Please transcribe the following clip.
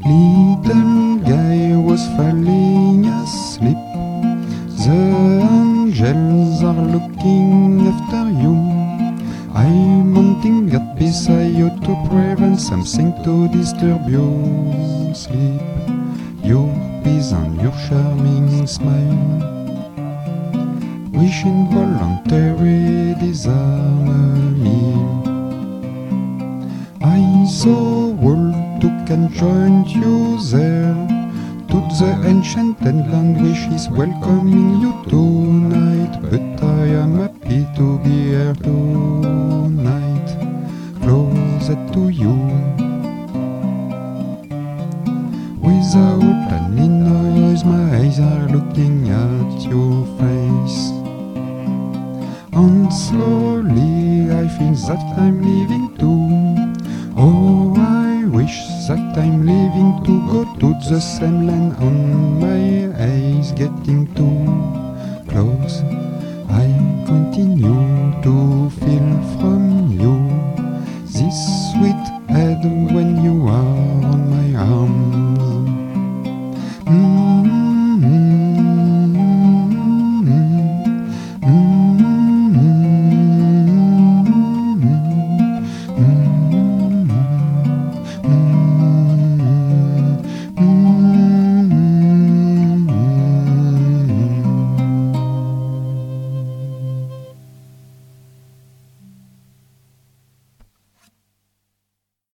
Little guy was falling asleep. The angels are looking after you. I'm wanting God beside you to prevent something to disturb your sleep. Your peace and your charming smile, wishing voluntary disharmony. I saw world who can join you there, to the enchanted land which is welcoming you tonight. But I am happy to be here tonight, closer to you. Without any noise, my eyes are looking at your face, and slowly I feel that I'm leaving too. Oh, I wish that I'm leaving to go to the same land, and my eyes getting too close. I continue to feel from you this sweet head when you are